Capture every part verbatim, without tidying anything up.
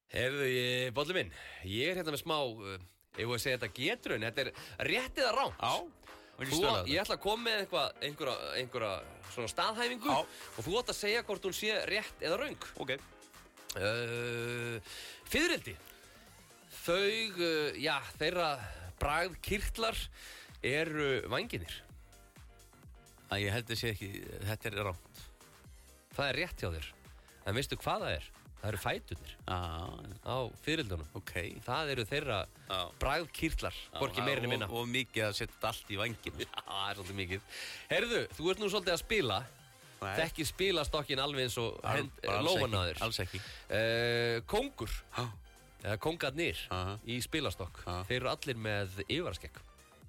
Heyrðu, ég, bolli minn, ég er hérna með smá, uh, ég voru að segja þetta getraun, þetta er rétt eða ránt. Já. Þú, ég ætla að koma með eitthvað, einhverja, einhverja svona staðhæfingu Já. og þú átt að segja hvort hún sé rétt eða röng. Ok. Uh, Fiðrildi, þau, uh, já, þeirra bragðkirtlar eru vængirnir. Að ég held að sé ekki, þetta er ránt. Það er rétt hjá þér, en veistu hvað það er? Það eru fæturnir ah, á fiðrildunum. Ok. Það eru þeirra ah. bragðkirtlar, hvorki meirinni minna. Og, og mikið að setja allt í vænginu. Já, það er svolítið mikið. Herðu, þú ert nú svolítið að spila. Þekki spilastokkin alveg eins og lófan á þér. Alls ekki. Uh, Kóngur, ah. eða kóngarnir ah. í spilastokk, ah. þeir eru allir með yfirvaraskegg.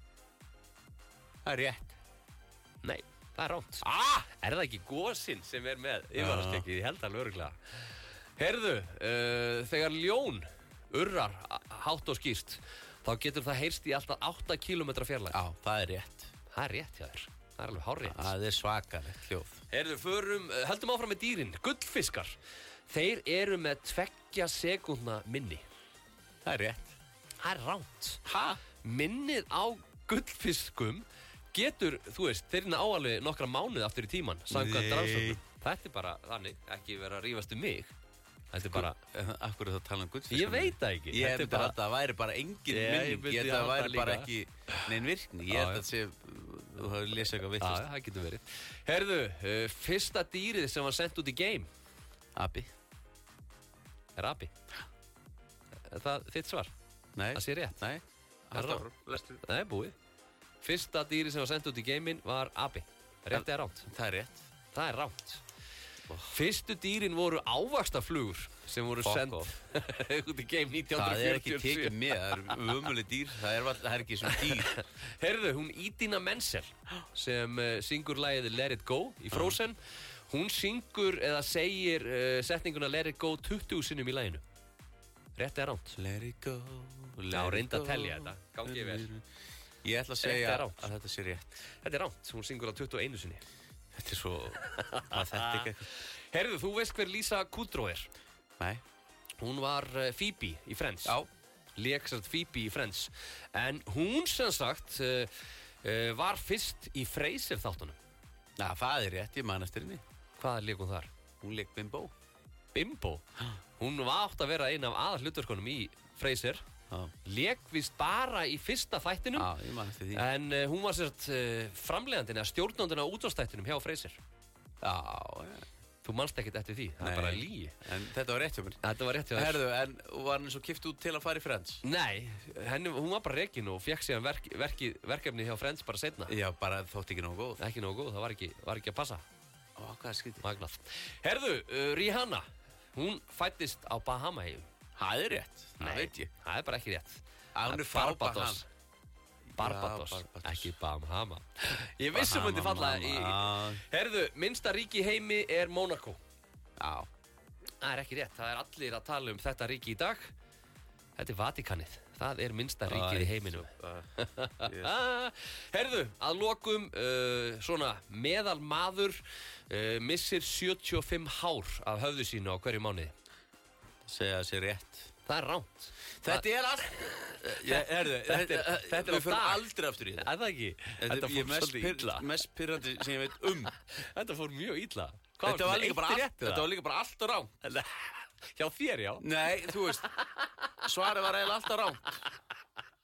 Það er rétt. Nei, það er ránt. Ah! Er það ekki gósinn sem er með yfirvaraskeggið? Ég held alveg örugglega. Herðu, uh, þegar ljón urrar hátt og skýrt, þá getur það heyrst í alltaf átta kílómetra fjarlægð. Já, það er rétt. Það er rétt hjá þér. Það er alveg hárrétt. Það er svakalegt hljóð. Herðu, förum, höldum áfram með dýrin. Gullfiskar. Þeir eru með tveggja sekúndna minni. Það er rétt. Það er ránt. Ha? Minnið á gullfiskum getur, þú veist, þeir eru áalveg nokkra mánuði aftur í tíman, samkvæmt rannsóknum. Þetta er bara þannig, ekki vera að rífast um mig. Þetta er bara... Akkur er það að tala um gullfisk? Ég veit það ekki. Ég myndi bara... að það væri bara engin yeah, minning. Ég myndi að það væri bara ekki neinn virkni. Ég held að það sé... Þú hafði lesið eitthvað vittlust. Já, það getur verið. Herðu, uh, fyrsta dýrið sem var sendt út í game. Api. Er api? Er það þitt svar? Nei. Það sé rétt? Nei. Það er búið. Fyrsta dýrið sem var sendt út í gamein var api. Rétt eða ránt? Það er rétt. Það er ránt. Fyrstu dýrin voru ávaxtaflugur sem voru sendt út í game nítján hundruð fjörutíu og sjö. Það er ekki tekið með, það er ömuleg dýr, það er, það er ekki svona dýr. Herðu, hún Idina Menzel sem uh, syngur lagið Let It Go í Frozen, hún syngur eða segir uh, setninguna Let It Go tuttugu sinnum í laginu. Rétt eða ránt? Let it go, let Já, it reynda go. að telja þetta, gangi vel. Ég ætla að segja að þetta sé rétt. Þetta er ránt, hún syngur á tuttugu og einu sinni. Þetta er svo... að þetta ekki eitthvað. Herðu, þú veist hver Lisa Kudrow er? Nei. Hún var Phoebe í Friends. Já. Lék sem sagt Phoebe í Friends. En hún sem sagt uh, uh, var fyrst í Frasier þáttunum. Já, það er rétt, ég man eftir henni. Hvað lék hún þar? Hún lék Bimbo. Bimbo? Hún var átt að vera einn af aðalhlutverkunum í Frasier. Já. Lék vist bara í fyrsta þættinum. Já, ég man eftir því. En uh, hún var sem sagt uh, framleiðandinn eða stjórnandinn á útvarpsþættinum hjá Frasier. Já, já. Þú manst ekkert eftir því, það Nei. er bara lygi. En þetta var rétt hjá mér. Þetta var rétt hjá þér. Herðu, en var hann svo kipt út til að fara í Friends? Nei, henni, hún var bara rekin og fekk síðan verk, verki, verkefni hjá Friends bara seinna. Já, bara þótt ekki nógu góð. Ekki nógu góð, það var ekki, var ekki að passa. Ó, hvað er skrítið? Magnað. Herðu, uh, Rihanna, hún fæddist á Bahamaeyjum. Það er rétt, það veit ég. Það er bara ekki rétt. Að hún er frá Barbados. Barbados, Já, Barbados. ekki Bahama. Ég vissum hún til falla í... Herðu, minnsta ríki í heimi er Monaco. Já. Það er ekki rétt, það er allir að tala um þetta ríki í dag. Þetta er Vatikanið, það er minnsta ríkið í heiminum. Herðu, að lokum, uh, svona meðal maður uh, missir sjötíu og fimm hár af höfðu sínu á hverju mánuði. Segja þessi rétt. Það er ránt. Þetta er allt... Herðu, Þetta er- þetta er á við fyrir dag. aldrei aftur í þetta. Er það ekki? Þetta Þetta fór er mest, svolítið illa. pyr, mest pyrrandi sem ég veit um. Þetta fór mjög illa. Þetta var, líka bara allt, rétt, þetta var líka bara allt og rám. Hjá þér, já. Nei, þú veist, svarið var eiginlega alltaf rám.